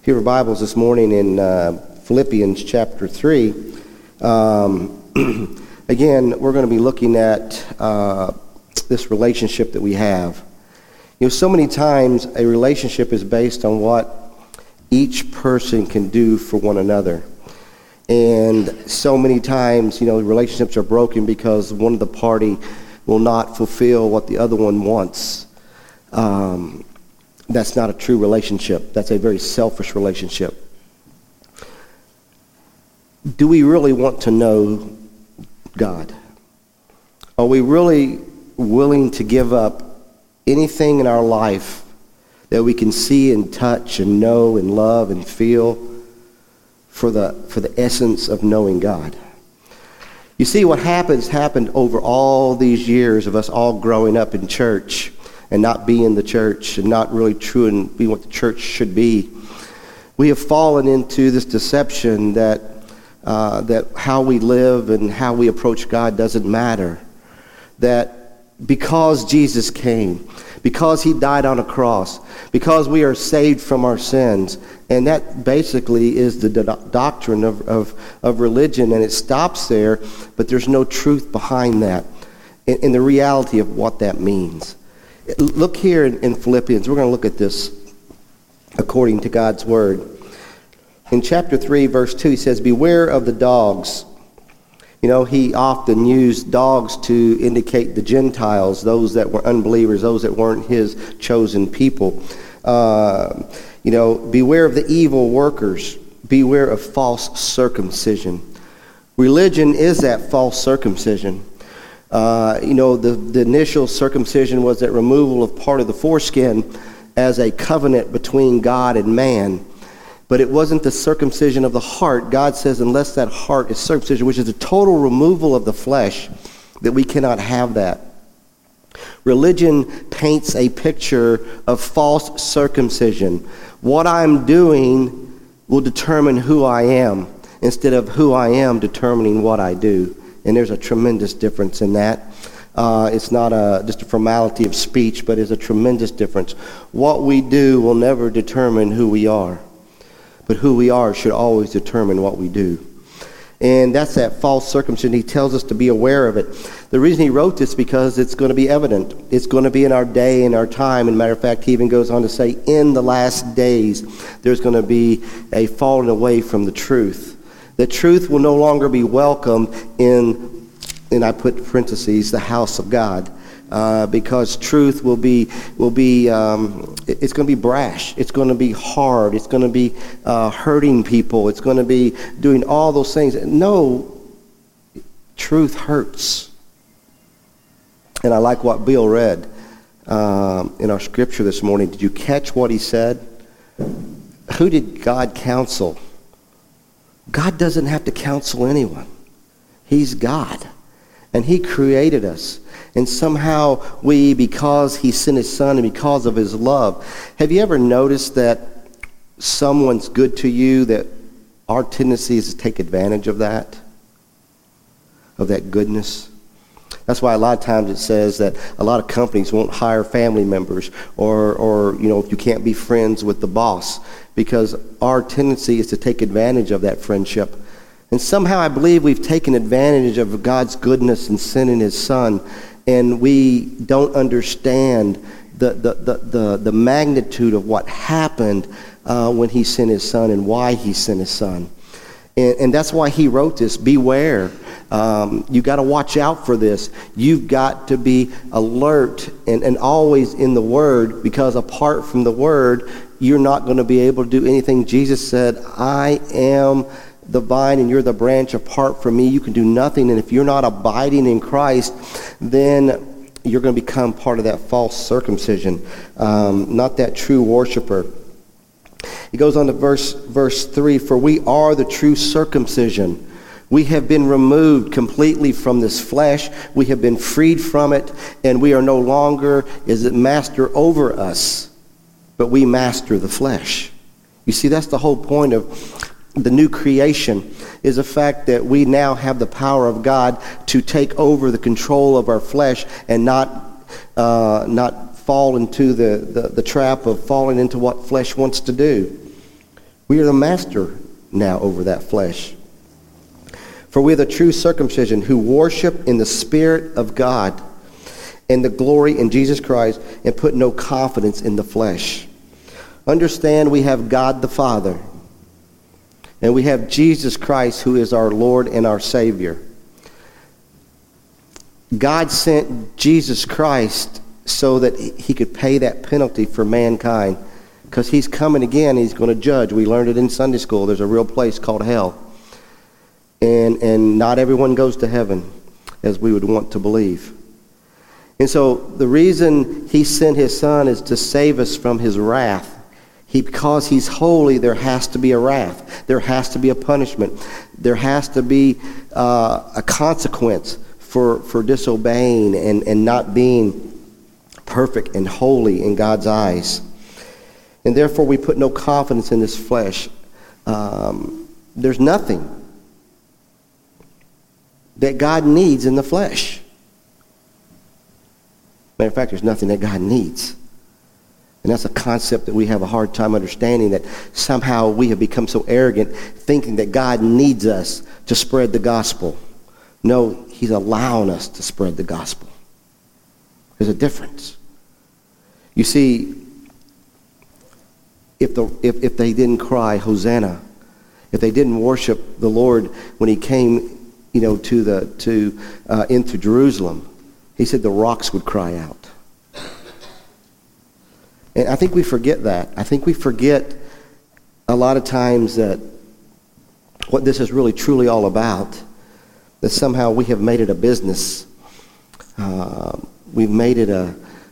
you have your Bibles this morning in Philippians chapter 3, again, we're going to be looking at this relationship that we have. So many times a relationship is based on what each person can do for one another. And so many times, relationships are broken because one of the party will not fulfill what the other one wants. That's not a true relationship. That's a very selfish relationship. Do we really want to know God? Are we really willing to give up anything in our life that we can see and touch and know and love and feel for the essence of knowing God? You see, what happened over all these years of us all growing up in church and not being the church and not really true and being what the church should be. We have fallen into this deception that how we live and how we approach God doesn't matter. That because Jesus came, because he died on a cross, because we are saved from our sins, and that basically is the doctrine of religion, and it stops there, but there's no truth behind that in the reality of what that means. Look here in Philippians. We're going to look at this according to God's word. In chapter 3, verse 2, he says, "Beware of the dogs." He often used dogs to indicate the Gentiles, those that were unbelievers, those that weren't his chosen people. Beware of the evil workers. Beware of false circumcision. Religion is that false circumcision. The initial circumcision was that removal of part of the foreskin as a covenant between God and man. But it wasn't the circumcision of the heart. God says unless that heart is circumcision, which is a total removal of the flesh, that we cannot have that. Religion paints a picture of false circumcision. What I'm doing will determine who I am, instead of who I am determining what I do. And there's a tremendous difference in that. It's not just a formality of speech, but it's a tremendous difference. What we do will never determine who we are. But who we are should always determine what we do. And that's that false circumcision. He tells us to be aware of it. The reason he wrote this because it's going to be evident. It's going to be in our day, in our time. And matter of fact, he even goes on to say, in the last days, there's going to be a falling away from the truth. The truth will no longer be welcome in, and I put parentheses, the house of God. Because truth will be it's going to be brash. It's going to be hard. It's going to be hurting people. It's going to be doing all those things. No, truth hurts. And I like what Bill read in our scripture this morning. Did you catch what he said? Who did God counsel? God doesn't have to counsel anyone. He's God. And he created us. And somehow we, because he sent his son and because of his love, have you ever noticed that someone's good to you, that our tendency is to take advantage of that goodness? That's why a lot of times it says that a lot of companies won't hire family members or you can't be friends with the boss, because our tendency is to take advantage of that friendship. And somehow I believe we've taken advantage of God's goodness and sending his son, and we don't understand the magnitude of what happened when he sent his son and why he sent his son. And that's why he wrote this. Beware. You got to watch out for this. You've got to be alert and always in the Word, because apart from the Word, you're not going to be able to do anything. Jesus said, I am the vine and you're the branch. Apart from me, you can do nothing. And if you're not abiding in Christ, then you're going to become part of that false circumcision, not that true worshiper. He goes on to verse 3, "For we are the true circumcision. We have been removed completely from this flesh. We have been freed from it, and we are no longer is it master over us, but we master the flesh." You see, that's the whole point of the new creation, is the fact that we now have the power of God to take over the control of our flesh and not fall into the trap of falling into what flesh wants to do. We are the master now over that flesh. For we are the true circumcision who worship in the Spirit of God and the glory in Jesus Christ and put no confidence in the flesh. Understand we have God the Father and we have Jesus Christ who is our Lord and our Savior. God sent Jesus Christ so that he could pay that penalty for mankind, because he's coming again. He's going to judge. We learned it in Sunday school. There's a real place called hell. And not everyone goes to heaven as we would want to believe. And so the reason he sent his son is to save us from his wrath. Because he's holy, there has to be a wrath. There has to be a punishment. There has to be a consequence for disobeying and not being perfect and holy in God's eyes. And therefore we put no confidence in this flesh. There's nothing that God needs in the flesh. Matter of fact, there's nothing that God needs. And that's a concept that we have a hard time understanding, that somehow we have become so arrogant thinking that God needs us to spread the gospel. No, he's allowing us to spread the gospel. There's a difference. You see, if they didn't cry, Hosanna, if they didn't worship the Lord when he came, into Jerusalem, he said the rocks would cry out. And I think we forget that. I think we forget a lot of times that what this is really truly all about, that somehow we have made it a business. We've made it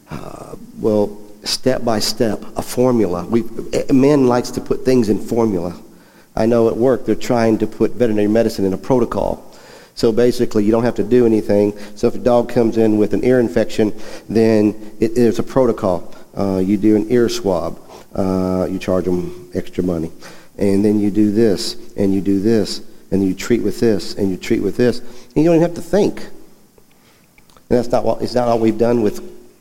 step by step, a formula. Men likes to put things in formula. I know at work they're trying to put veterinary medicine in a protocol. So basically, you don't have to do anything. So if a dog comes in with an ear infection, then there's a protocol. You do an ear swab. You charge them extra money. And then you do this, and you do this, and you treat with this, and you treat with this. And you don't even have to think. And it's not all we've done with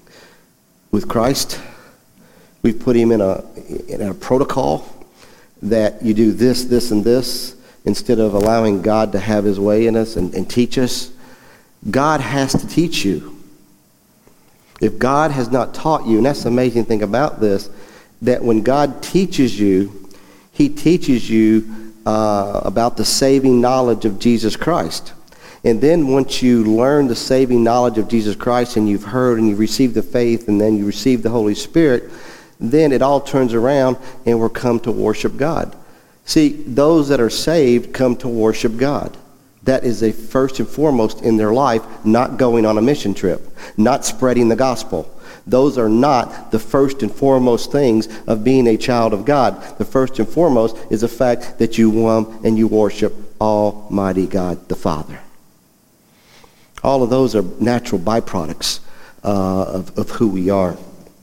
Christ. We've put him in a protocol that you do this, this, and this, instead of allowing God to have his way in us and teach us. God has to teach you. If God has not taught you, and that's the amazing thing about this, that when God teaches you, he teaches you about the saving knowledge of Jesus Christ. And then once you learn the saving knowledge of Jesus Christ, and you've heard and you've received the faith, and then you receive the Holy Spirit, then it all turns around and we're come to worship God. See, those that are saved come to worship God. That is a first and foremost in their life, not going on a mission trip, not spreading the gospel. Those are not the first and foremost things of being a child of God. The first and foremost is the fact that you come and you worship Almighty God the Father. All of those are natural byproducts of who we are.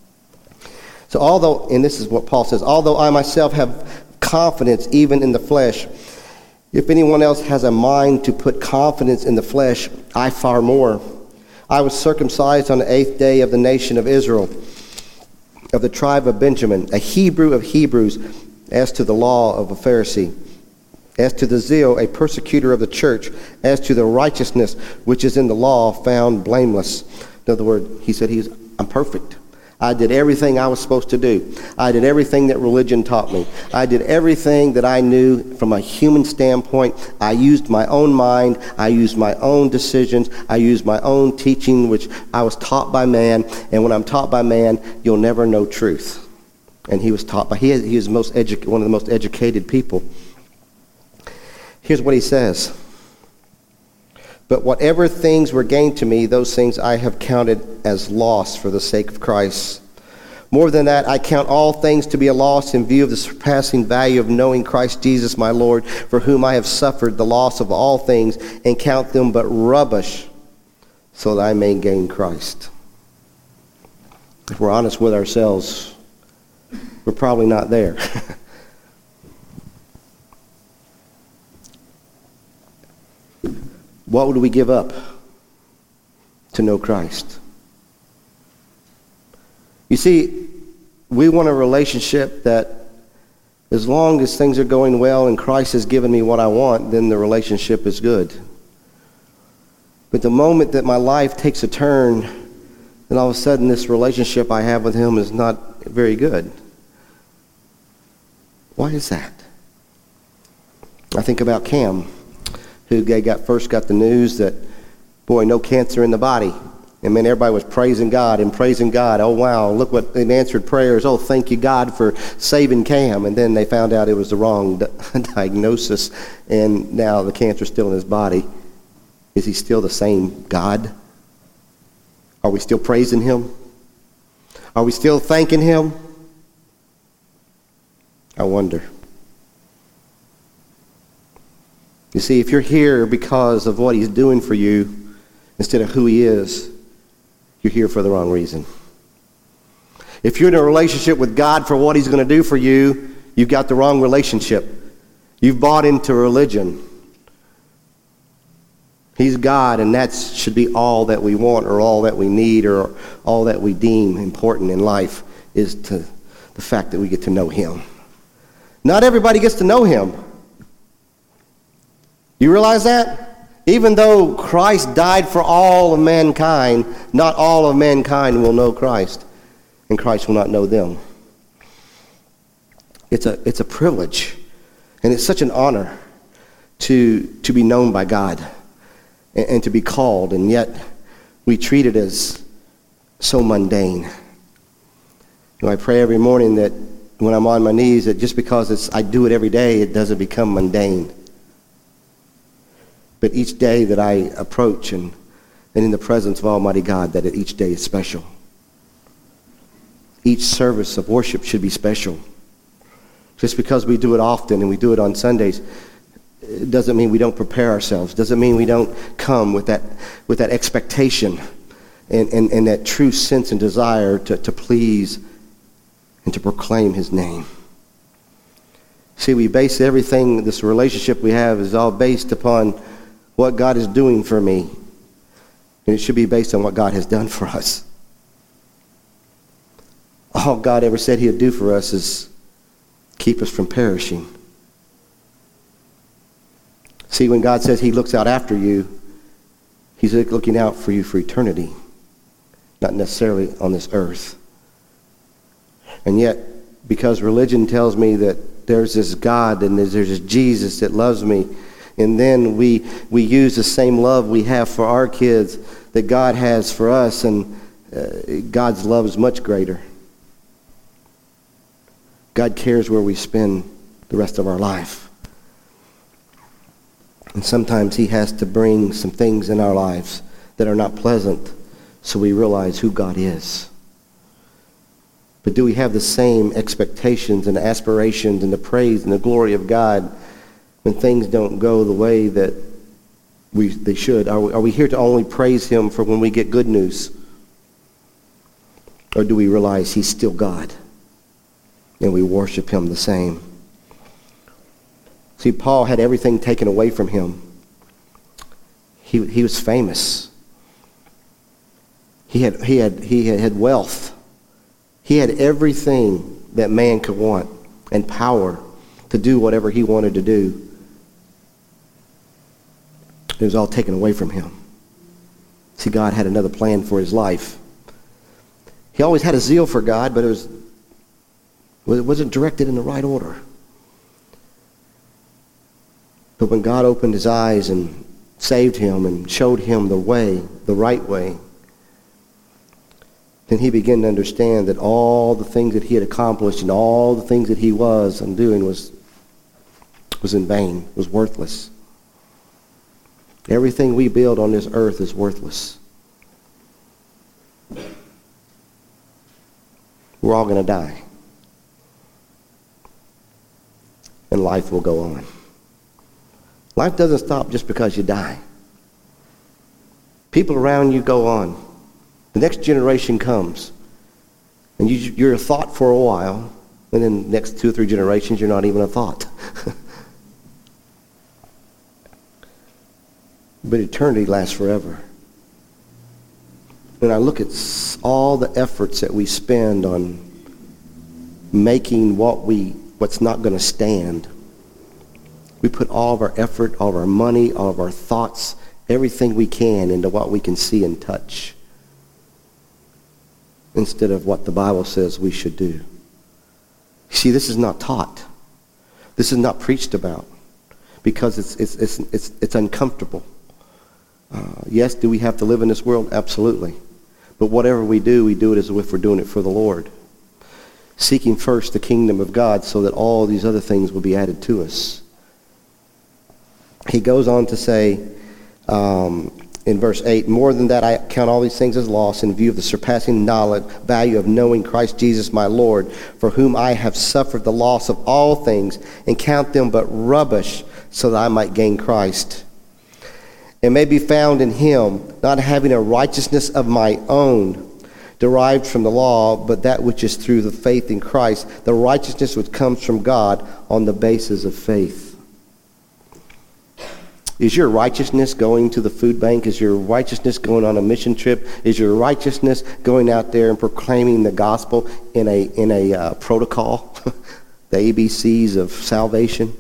So although, and this is what Paul says, although I myself have confidence even in the flesh, if anyone else has a mind to put confidence in the flesh, I far more. I was circumcised on the 8th day of the nation of Israel, of the tribe of Benjamin, a Hebrew of Hebrews, as to the law of a Pharisee, as to the zeal, a persecutor of the church, as to the righteousness which is in the law, found blameless. In other words, he said, I'm perfect. I did everything I was supposed to do. I did everything that religion taught me. I did everything that I knew from a human standpoint. I used my own mind. I used my own decisions. I used my own teaching, which I was taught by man. And when I'm taught by man, you'll never know truth. And he was taught by, he is one of the most educated people. Here's what he says. But whatever things were gained to me, those things I have counted as loss for the sake of Christ. More than that, I count all things to be a loss in view of the surpassing value of knowing Christ Jesus my Lord, for whom I have suffered the loss of all things, and count them but rubbish, so that I may gain Christ. If we're honest with ourselves, we're probably not there. What would we give up to know Christ? You see, we want a relationship that As long as things are going well and Christ has given me what I want, then the relationship is good. But the moment that my life takes a turn, then all of a sudden this relationship I have with him is not very good. Why is that? I think about Cam, who first got the news that, boy, no cancer in the body. And man, everybody was praising God and praising God. Oh, wow, look what an answered prayers. Oh, thank you, God, for saving Cam. And then they found out it was the wrong diagnosis, and now the cancer's still in his body. Is he still the same God? Are we still praising him? Are we still thanking him? I wonder. You see, if you're here because of what he's doing for you instead of who he is, you're here for the wrong reason. If you're in a relationship with God for what he's going to do for you, you've got the wrong relationship. You've bought into religion. He's God, and that should be all that we want or all that we need or all that we deem important in life is to the fact that we get to know him. Not everybody gets to know him. You realize that? Even though Christ died for all of mankind, not all of mankind will know Christ, and Christ will not know them. It's a privilege, and it's such an honor to be known by God and to be called, and yet we treat it as so mundane. I pray every morning that when I'm on my knees, that just because I do it every day, it doesn't become mundane. But each day that I approach and in the presence of Almighty God, that each day is special. Each service of worship should be special. Just because we do it often and we do it on Sundays, it doesn't mean we don't prepare ourselves. Doesn't mean we don't come with that expectation and that true sense and desire to please and to proclaim his name. See, we base everything, this relationship we have is all based upon what God is doing for me. And it should be based on what God has done for us. All God ever said he'd do for us is keep us from perishing. See, when God says he looks out after you, he's looking out for you for eternity, not necessarily on this earth. And yet, because religion tells me that there's this God and there's this Jesus that loves me, and then we use the same love we have for our kids that God has for us, and God's love is much greater. God cares where we spend the rest of our life. And sometimes he has to bring some things in our lives that are not pleasant so we realize who God is. But do we have the same expectations and aspirations and the praise and the glory of God when things don't go the way that they should? Are we here to only praise him for when we get good news? Or do we realize he's still God and we worship him the same? See, Paul had everything taken away from him. He was famous. He had wealth. He had everything that man could want and power to do whatever he wanted to do. It was all taken away from him. See, God had another plan for his life. He always had a zeal for God, but it wasn't directed in the right order. But when God opened his eyes and saved him and showed him the way, the right way, then he began to understand that all the things that he had accomplished and all the things that he was and doing was in vain, was worthless. Everything we build on this earth is worthless. We're all going to die. And life will go on. Life doesn't stop just because you die. People around you go on. The next generation comes. And you're a thought for a while. And then the next 2 or 3 generations, you're not even a thought. But eternity lasts forever. When I look at all the efforts that we spend on making what what's not going to stand. We put all of our effort, all of our money, all of our thoughts, everything we can into what we can see and touch, instead of what the Bible says we should do. See, this is not taught. This is not preached about because it's uncomfortable. Yes, do we have to live in this world? Absolutely. But whatever we do it as if we're doing it for the Lord. Seeking first the kingdom of God so that all these other things will be added to us. He goes on to say in verse 8, more than that I count all these things as loss in view of the surpassing knowledge, value of knowing Christ Jesus my Lord, for whom I have suffered the loss of all things and count them but rubbish so that I might gain Christ. And may be found in him, not having a righteousness of my own, derived from the law, but that which is through the faith in Christ, the righteousness which comes from God on the basis of faith. Is your righteousness going to the food bank? Is your righteousness going on a mission trip? Is your righteousness going out there and proclaiming the gospel in a protocol, the ABCs of salvation?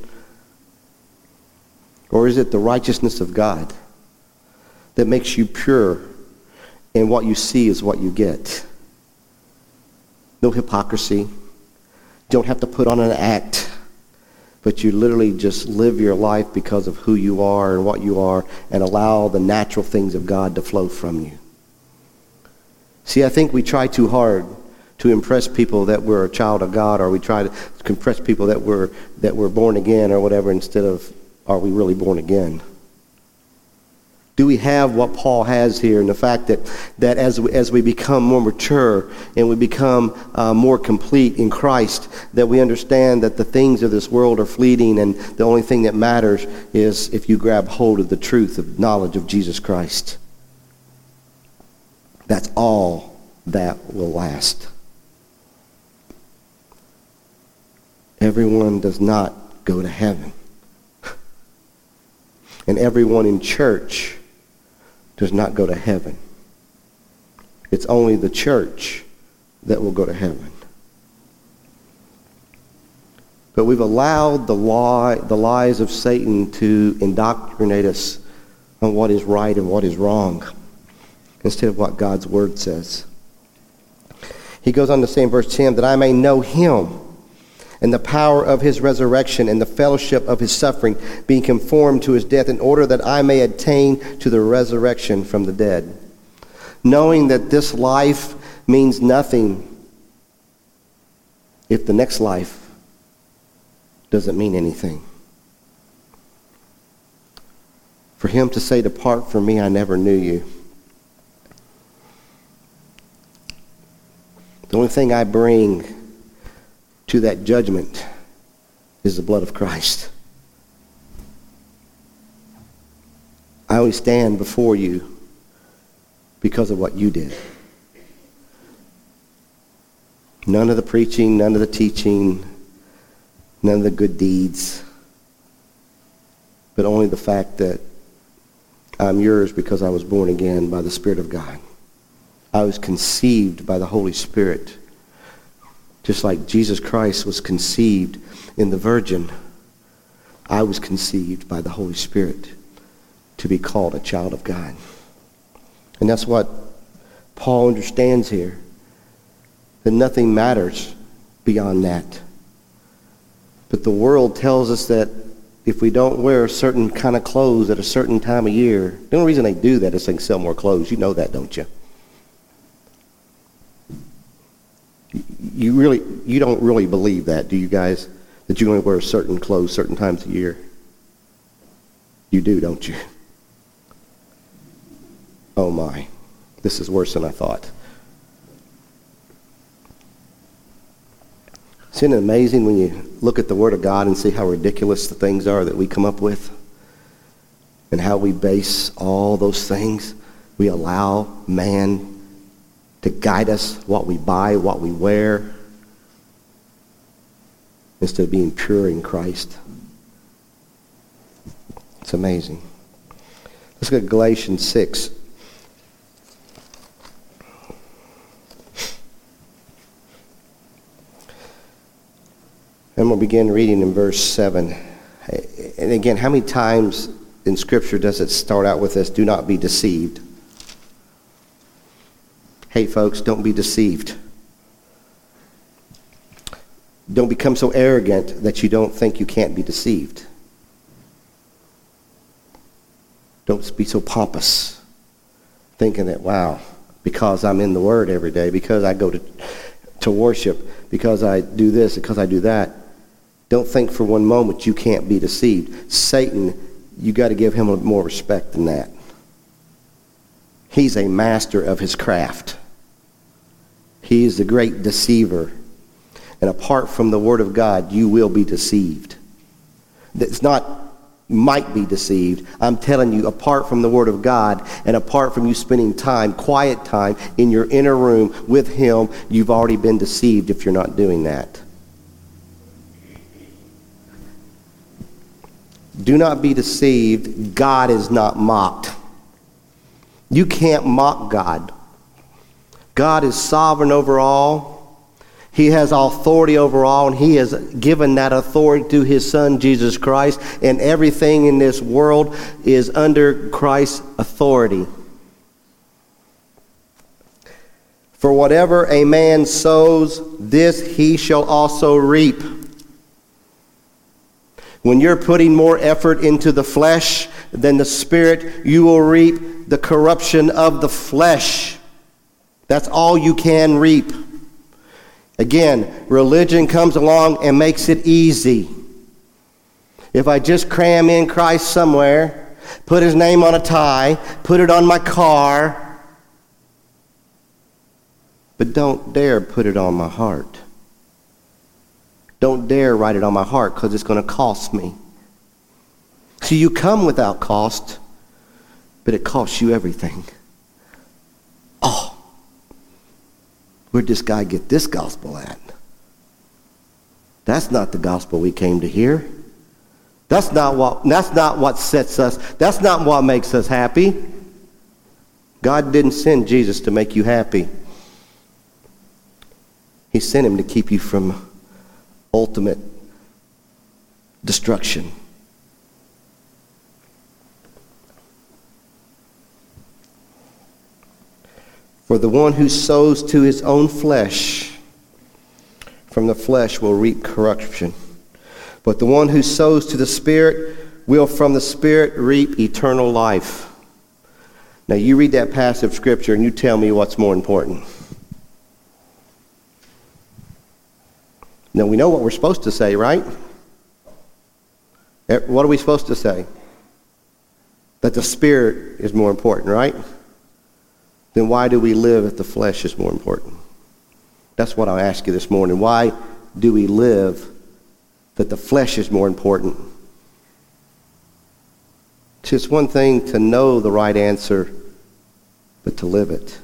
Or is it the righteousness of God that makes you pure, and what you see is what you get? No hypocrisy. Don't have to put on an act, but you literally just live your life because of who you are and what you are, and allow the natural things of God to flow from you. See, I think we try too hard to impress people that we're a child of God, or we try to impress people that we're born again or whatever, instead of, are we really born again? Do we have what Paul has here, in the fact that as we become more mature and we become more complete in Christ, that we understand that the things of this world are fleeting, and the only thing that matters is if you grab hold of the truth of knowledge of Jesus Christ. That's all that will last. Everyone does not go to heaven. And everyone in church does not go to heaven. It's only the church that will go to heaven. But we've allowed the lies of Satan to indoctrinate us on what is right and what is wrong, instead of what God's word says. He goes on to say in verse 10, that I may know him and the power of his resurrection and the fellowship of his suffering, being conformed to his death, in order that I may attain to the resurrection from the dead. Knowing that this life means nothing if the next life doesn't mean anything. For him to say, depart from me, I never knew you. The only thing I bring to that judgment is the blood of Christ. I only stand before you because of what you did. None of the preaching, none of the teaching, none of the good deeds, but only the fact that I'm yours because I was born again by the Spirit of God. I was conceived by the Holy Spirit. Just like Jesus Christ was conceived in the Virgin, I was conceived by the Holy Spirit to be called a child of God. And that's what Paul understands here, that nothing matters beyond that. But the world tells us that if we don't wear a certain kind of clothes at a certain time of year, the only reason they do that is they can sell more clothes. You know that, don't you? You don't really believe that, do you guys? That you only wear certain clothes certain times a year? You do, don't you? Oh my, this is worse than I thought. Isn't it amazing when you look at the Word of God and see how ridiculous the things are that we come up with? And how we base all those things? We allow man to guide us, what we buy, what we wear, instead of being pure in Christ. It's amazing. Let's go to Galatians 6. I'm going to begin reading in verse 7. And again, how many times in Scripture does it start out with this, do not be deceived? Hey, folks, don't be deceived. Don't become so arrogant that you don't think you can't be deceived. Don't be so pompous, thinking that, wow, because I'm in the Word every day, because I go to worship, because I do this, because I do that. Don't think for one moment you can't be deceived. Satan, you got to give him more respect than that. He's a master of his craft. He is the great deceiver. And apart from the Word of God, you will be deceived. It's not might be deceived. I'm telling you, apart from the Word of God and apart from you spending time, quiet time, in your inner room with Him, you've already been deceived if you're not doing that. Do not be deceived. God is not mocked. You can't mock God. God is sovereign over all. He has authority over all, and He has given that authority to His Son, Jesus Christ, and everything in this world is under Christ's authority. For whatever a man sows, this he shall also reap. When you're putting more effort into the flesh than the Spirit, you will reap the corruption of the flesh. That's all you can reap. Again, religion comes along and makes it easy. If I just cram in Christ somewhere, put His name on a tie, put it on my car, but don't dare put it on my heart. Don't dare write it on my heart because it's going to cost me. See, you come without cost, but it costs you everything. Oh. Where'd this guy get this gospel at? That's not the gospel we came to hear. That's not what sets us. That's not what makes us happy. God didn't send Jesus to make you happy. He sent Him to keep you from ultimate destruction. For the one who sows to his own flesh, from the flesh will reap corruption. But the one who sows to the Spirit will from the Spirit reap eternal life. Now you read that passage of Scripture and you tell me what's more important. Now we know what we're supposed to say, right? What are we supposed to say? That the Spirit is more important, right? Then why do we live if the flesh is more important? That's what I'll ask you this morning. Why do we live that the flesh is more important? It's just one thing to know the right answer, but to live it.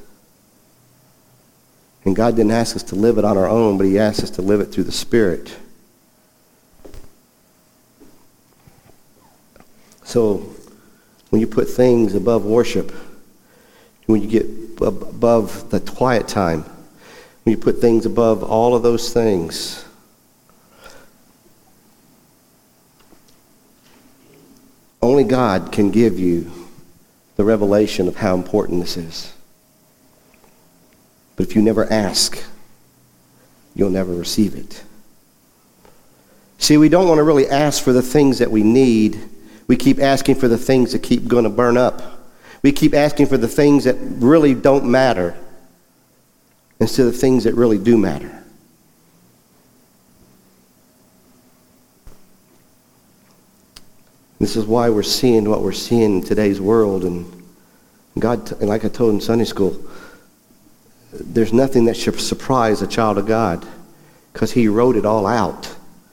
And God didn't ask us to live it on our own, but He asked us to live it through the Spirit. So when you put things above worship, when you get above the quiet time, when you put things above all of those things, only God can give you the revelation of how important this is. But if you never ask, you'll never receive it. See, we don't want to really ask for the things that we need. We keep asking for the things that keep going to burn up. We keep asking for the things that really don't matter instead of things that really do matter. This is why we're seeing what we're seeing in today's world. And God, and like I told in Sunday school, there's nothing that should surprise a child of God because He wrote it all out.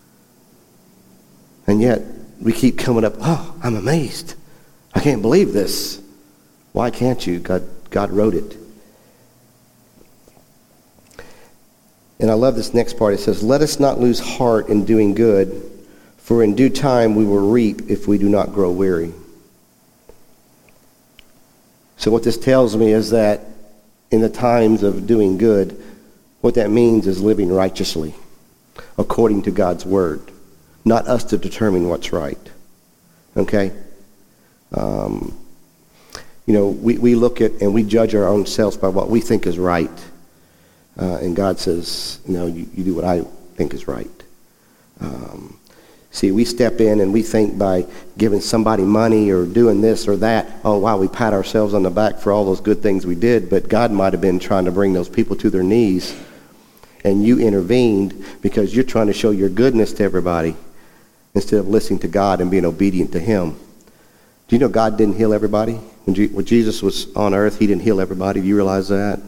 And yet we keep coming up, oh, I'm amazed. I can't believe this. Why can't you? God wrote it. And I love this next part. It says, let us not lose heart in doing good, for in due time we will reap if we do not grow weary. So what this tells me is that in the times of doing good, what that means is living righteously. according to God's word, not us to determine what's right. Okay? We look at and we judge our own selves by what we think is right. And God says, no, you do what I think is right. See, we step in and we think by giving somebody money or doing this or that, oh, wow, we pat ourselves on the back for all those good things we did, but God might have been trying to bring those people to their knees, and you intervened because you're trying to show your goodness to everybody instead of listening to God and being obedient to him. Do you know God didn't heal everybody? When Jesus was on earth, he didn't heal everybody. Do you realize that?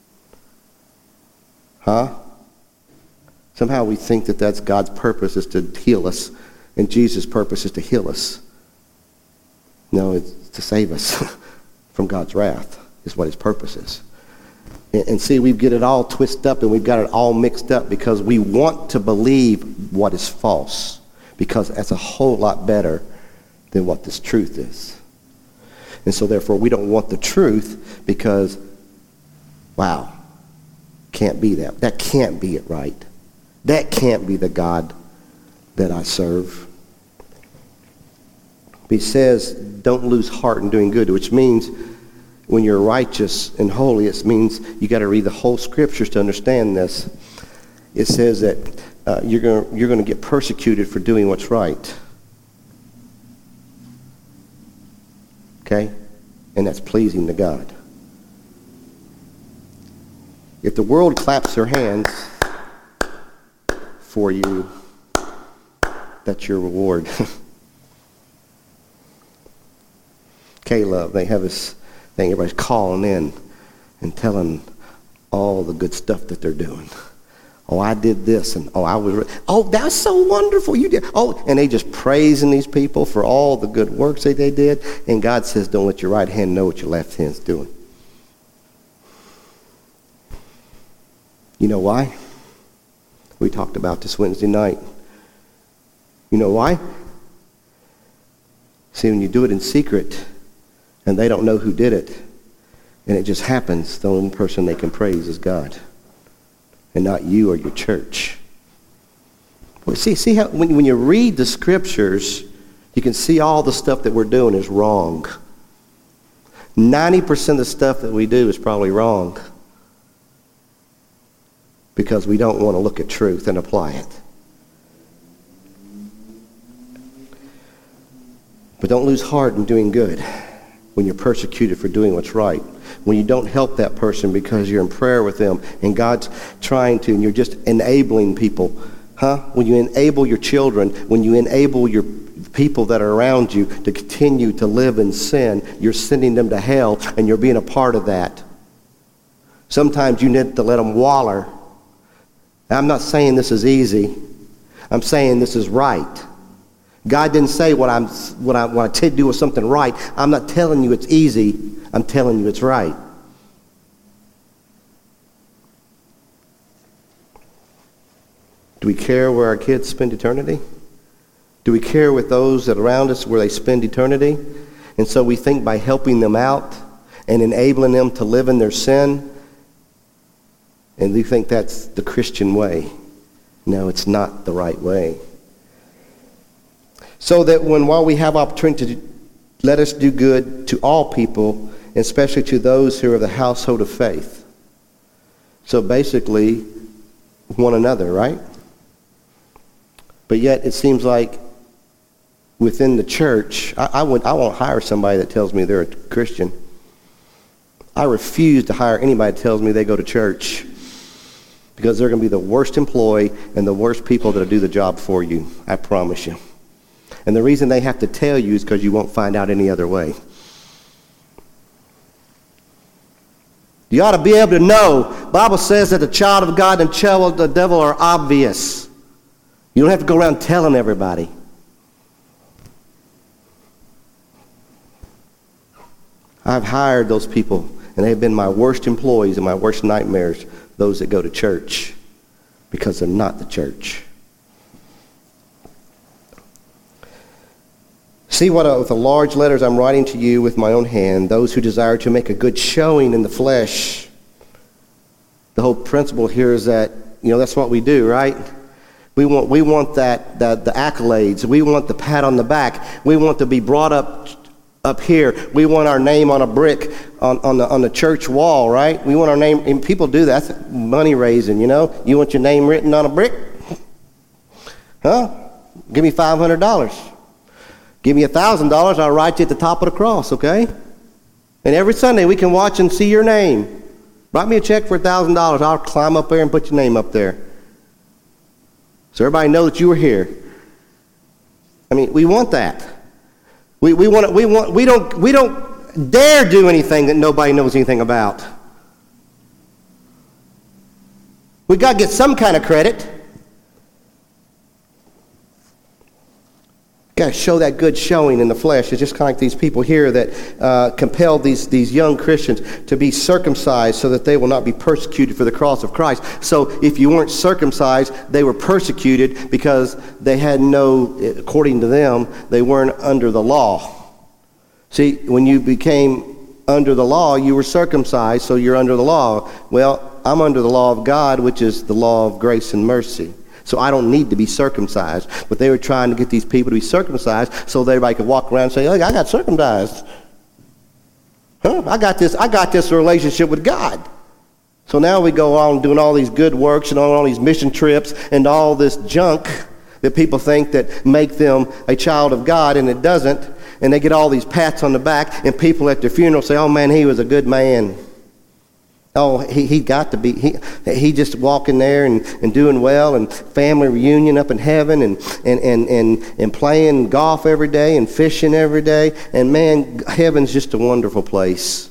Huh? Somehow we think that that's God's purpose, is to heal us, and Jesus' purpose is to heal us. No, it's to save us from God's wrath is what his purpose is. And see, we get it all twisted up and we've got it all mixed up because we want to believe what is false, because that's a whole lot better than what this truth is. And so therefore we don't want the truth because, wow, can't be that. That can't be it right. That can't be the God that I serve. He says, don't lose heart in doing good, which means when you're righteous and holy, it means you got to read the whole scriptures to understand this. It says that you're going to get persecuted for doing what's right. Okay? And that's pleasing to God. If the world claps their hands for you, that's your reward. K-Love, they have this thing, everybody's calling in and telling all the good stuff that they're doing. Oh, I did this, and oh, that's so wonderful, you did. Oh, and they just praising these people for all the good works that they did, and God says, don't let your right hand know what your left hand's doing. You know why? We talked about this Wednesday night. You know why? See, when you do it in secret, and they don't know who did it, and it just happens, the only person they can praise is God, and not you or your church. Well, see how when you read the scriptures, you can see all the stuff that we're doing is wrong. 90% of the stuff that we do is probably wrong because we don't want to look at truth and apply it. But don't lose heart in doing good when you're persecuted for doing what's right. When you don't help that person because you're in prayer with them and God's trying to, and you're just enabling people. When you enable your children, when you enable your people that are around you to continue to live in sin, you're sending them to hell, and you're being a part of that. Sometimes you need to let them waller. I'm not saying this is easy. I'm saying this is right. God didn't say when I do something right. I'm not telling you it's easy. I'm telling you it's right. Do we care where our kids spend eternity? Do we care with those that are around us where they spend eternity? And so we think by helping them out and enabling them to live in their sin, and we think that's the Christian way. No, it's not the right way. So that while we have opportunity to let us do good to all people, especially to those who are of the household of faith. So basically, one another, right? But yet it seems like within the church, I won't hire somebody that tells me they're a Christian. I refuse to hire anybody that tells me they go to church, because they're going to be the worst employee and the worst people that'll do the job for you. I promise you. And the reason they have to tell you is because you won't find out any other way. You ought to be able to know. The Bible says that the child of God and the child of the devil are obvious. You don't have to go around telling everybody. I've hired those people, and they've been my worst employees and my worst nightmares, those that go to church, because they're not the church. See what with the large letters I'm writing to you with my own hand, those who desire to make a good showing in the flesh. The whole principle here is that, that's what we do, right? We want that the accolades. We want the pat on the back. We want to be brought up here. We want our name on a brick on the church wall, right? We want our name, and people do that. That's money raising, you know. You want your name written on a brick? Huh? Give me $500. Give me $1,000. I'll write you at the top of the cross, okay? And every Sunday we can watch and see your name. Write me a check for $1,000. I'll climb up there and put your name up there, so everybody knows that you were here. I mean, we want that. We don't dare do anything that nobody knows anything about. We got to get some kind of credit. Got to show that good showing in the flesh. It's just kind of like these people here that compelled these young Christians to be circumcised so that they will not be persecuted for the cross of Christ. So if you weren't circumcised, they were persecuted because they had according to them, they weren't under the law. See, when you became under the law, you were circumcised, so you're under the law. Well, I'm under the law of God, which is the law of grace and mercy. So I don't need to be circumcised. But they were trying to get these people to be circumcised so that everybody could walk around and say, "Look, I got circumcised. Huh? I got this relationship with God." So now we go on doing all these good works and all these mission trips and all this junk that people think that make them a child of God, and it doesn't. And they get all these pats on the back, and people at their funeral say, "Oh man, he was a good man. Oh, he got to be, he just walking there and doing well, and family reunion up in heaven, and playing golf every day and fishing every day. And man, heaven's just a wonderful place."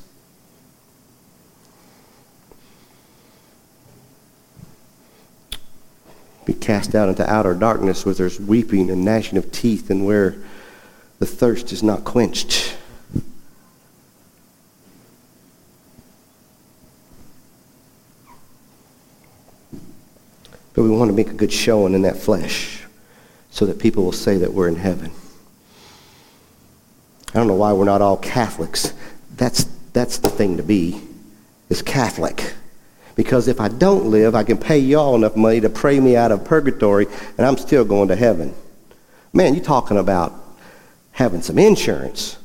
Be cast out into outer darkness where there's weeping and gnashing of teeth, and where the thirst is not quenched. But we want to make a good showing in that flesh so that people will say that we're in heaven. I don't know why we're not all Catholics. That's the thing to be, is Catholic. Because if I don't live, I can pay y'all enough money to pray me out of purgatory, and I'm still going to heaven. Man, you're talking about having some insurance.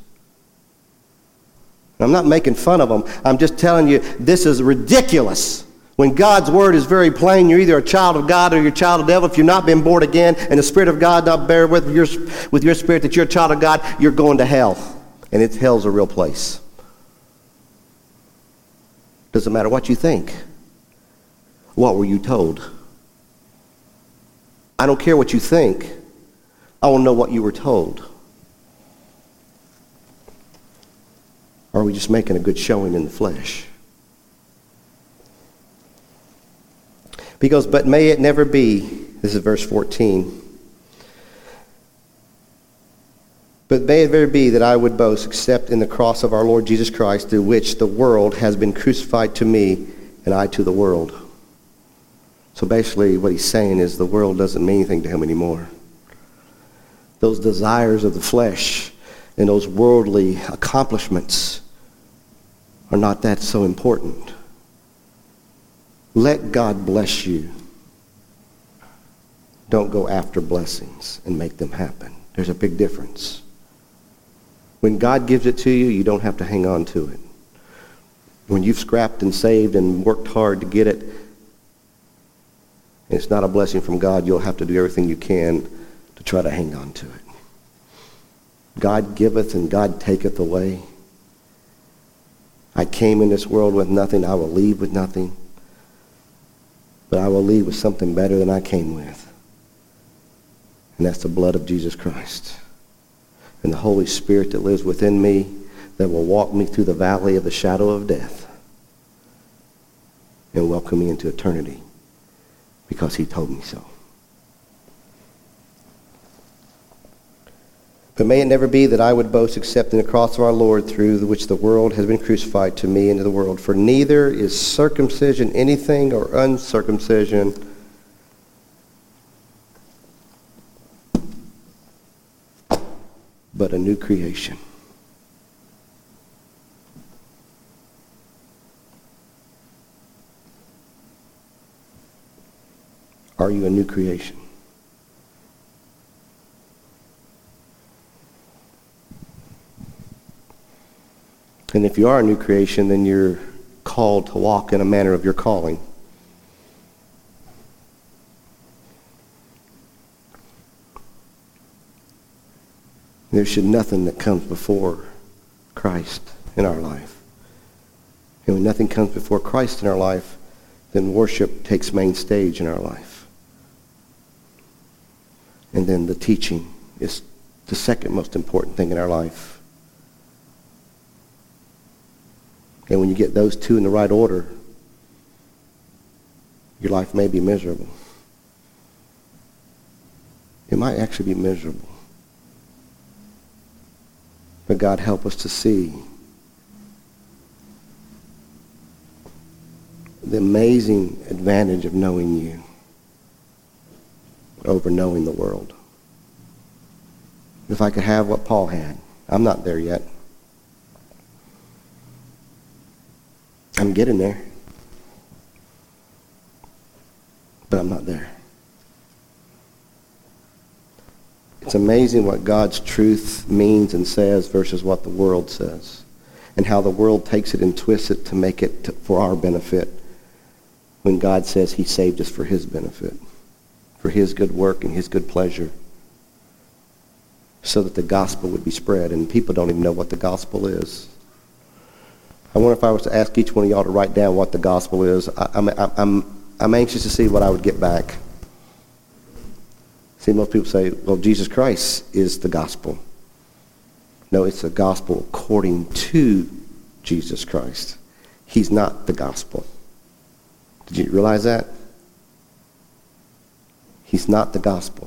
I'm not making fun of them. I'm just telling you, this is ridiculous. When God's word is very plain, you're either a child of God or you're a child of the devil. If you've not been born again and the Spirit of God not bear with your spirit that you're a child of God, you're going to hell. And hell's a real place. Doesn't matter what you think. What were you told? I don't care what you think. I want to know what you were told. Or are we just making a good showing in the flesh? Because, but may it never be, this is verse 14. But may it never be that I would boast except in the cross of our Lord Jesus Christ, through which the world has been crucified to me and I to the world. So basically what he's saying is the world doesn't mean anything to him anymore. Those desires of the flesh and those worldly accomplishments are not that so important. Let God bless you. Don't go after blessings and make them happen. There's a big difference. When God gives it to you, you don't have to hang on to it. When you've scrapped and saved and worked hard to get it, and it's not a blessing from God, you'll have to do everything you can to try to hang on to it. God giveth and God taketh away. I came in this world with nothing. I will leave with nothing. But I will leave with something better than I came with. And that's the blood of Jesus Christ. And the Holy Spirit that lives within me, that will walk me through the valley of the shadow of death and welcome me into eternity because he told me so. But may it never be that I would boast except in the cross of our Lord, through which the world has been crucified to me and to the world. For neither is circumcision anything or uncircumcision, but a new creation. Are you a new creation? And if you are a new creation, then you're called to walk in a manner of your calling. There should nothing that comes before Christ in our life. And when nothing comes before Christ in our life, then worship takes main stage in our life. And then the teaching is the second most important thing in our life. And when you get those two in the right order, your life may be miserable. It might actually be miserable. But God, help us to see the amazing advantage of knowing you over knowing the world. If I could have what Paul had, I'm not there yet. I'm getting there. But I'm not there. It's amazing what God's truth means and says versus what the world says. And how the world takes it and twists it to make it for our benefit. When God says he saved us for his benefit. For his good work and his good pleasure. So that the gospel would be spread. And people don't even know what the gospel is. I wonder if I was to ask each one of y'all to write down what the gospel is. I'm anxious to see what I would get back. See, most people say, well, Jesus Christ is the gospel. No, it's the gospel according to Jesus Christ. He's not the gospel. Did you realize that? He's not the gospel.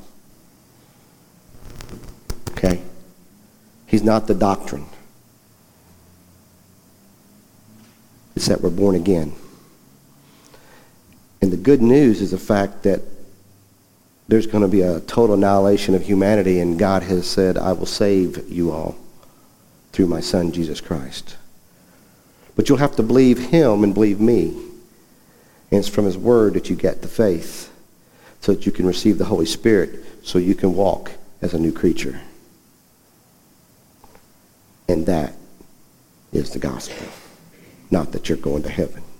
Okay? He's not the doctrine. It's that we're born again. And the good news is the fact that there's going to be a total annihilation of humanity, and God has said, I will save you all through my Son, Jesus Christ. But you'll have to believe him and believe me. And it's from his word that you get the faith so that you can receive the Holy Spirit so you can walk as a new creature. And that is the gospel. Not that you're going to heaven.